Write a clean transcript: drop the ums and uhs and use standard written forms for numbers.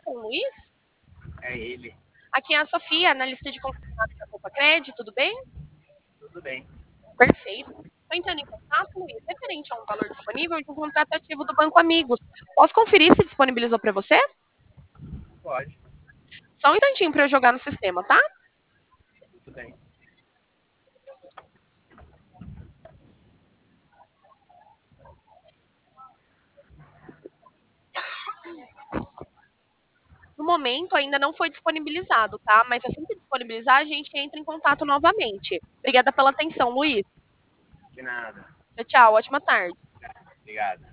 com o Luiz? É ele. Aqui é a Sofia, analista de contratados da Copacred, tudo bem? Tudo bem. Perfeito. Estou entrando em contato, Luiz, referente a um valor disponível de um contrato ativo do Banco Amigos. Posso conferir se disponibilizou para você? Pode. Só um instantinho para eu jogar no sistema, tá? Tudo bem. No momento ainda não foi disponibilizado, tá? Mas assim que disponibilizar, a gente entra em contato novamente. Obrigada pela atenção, Luiz. De nada. Tchau, tchau. Ótima tarde. Obrigado.